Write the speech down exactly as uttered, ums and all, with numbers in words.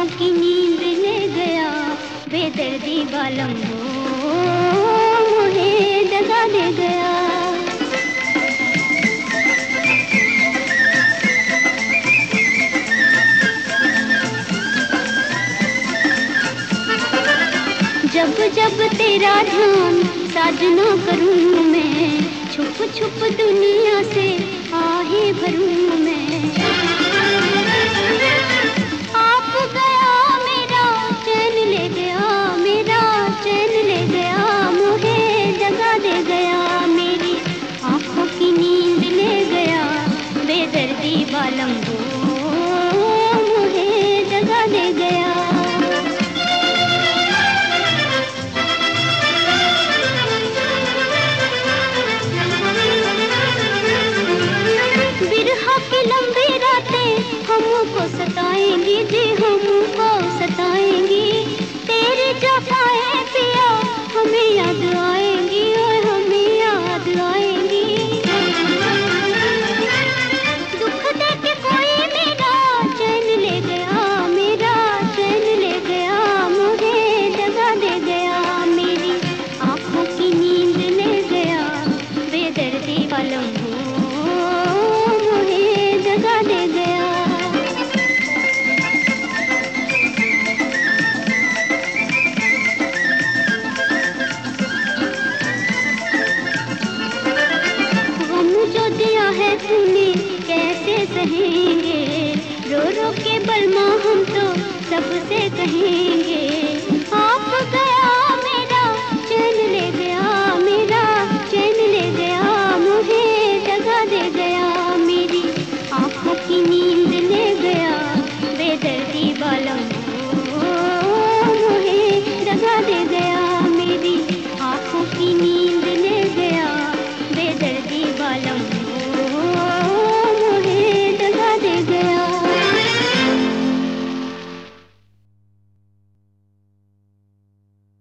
आँखों की नींद ले गया, बेदर्दी बालम हो मुझे दगा दे गया। जब जब तेरा ध्यान साजना करूं मैं, छुप छुप दुनिया से आहे भरूं मैं। आप गया मेरा चैन ले गया, मेरा चैन ले गया, मुझे दगा दे गया। मेरी आँखों की नींद ले गया, बेदर्दी बालम हो मुझे दगा दे गया। हमको सताएंगी जी, हमको सताएंगी, तेरी जफाएं पिया हमें याद आएंगी, और हमें याद आएंगी। दुख दे के कोई मेरा चैन ले गया, मेरा चैन ले गया, मुझे दगा दे गया। मेरी आँखों की नींद ले गया, बेदर्दी बालम हो मुझे दगा दे गया। तूने कैसे सहेंगे, रो रो के बलमा हम तो सबसे कहें।